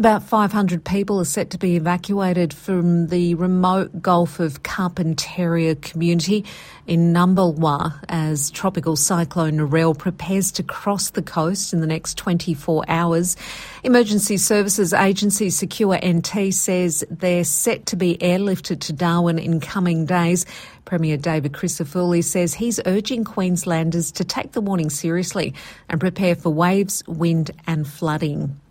About 500 people are set to be evacuated from the remote Gulf of Carpentaria community in Numbulwar as Tropical Cyclone Narelle prepares to cross the coast in the next 24 hours. Emergency Services Agency Secure NT says they're set to be airlifted to Darwin in coming days. Premier David Crisafulli says he's urging Queenslanders to take the warning seriously and prepare for waves, wind and flooding.